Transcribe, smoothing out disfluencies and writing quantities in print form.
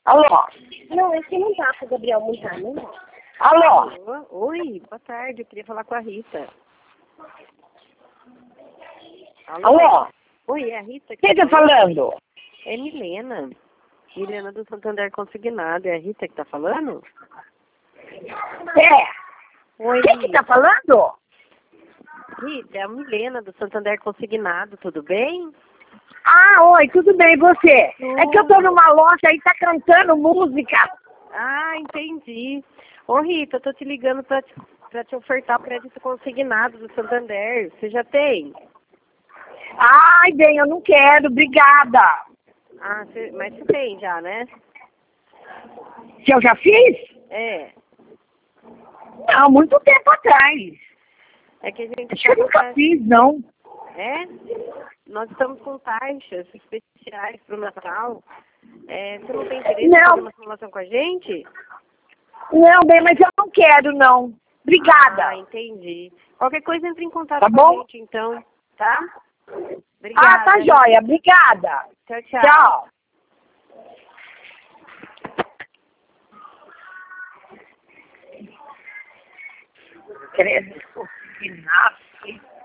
Alô? Não, esse não tá com o Gabriel Montano, não. Alô? Oi, boa tarde, eu queria falar com a Rita. Alô? Oi, é a Rita? Quem tá falando? É Milena. Milena do Santander Consignado. É a Rita que tá falando? É. Oi, Quem que tá falando? Rita, é a Milena do Santander Consignado, tudo bem? Ah, oi, tudo bem, e você? Tudo. É que eu tô numa loja e tá cantando música. Ah, entendi. Ô Rita, eu tô te ligando pra te ofertar o crédito consignado do Santander. Você já tem? Ai, bem, eu não quero, obrigada. Ah, mas você tem já, né? Se eu já fiz? É. Não, muito tempo atrás. É que a gente Acho que eu nunca fiz, não. É? Nós estamos com taxas especiais para o Natal. Você não tem interesse em fazer uma simulação com a gente? Não, bem, mas eu não quero, não. Obrigada. Ah, entendi. Qualquer coisa entre em contato Tá com bom? a gente, então. Tá? Obrigada. Ah, tá joia. Obrigada. Tchau, tchau. Tchau. Credo, que nasce.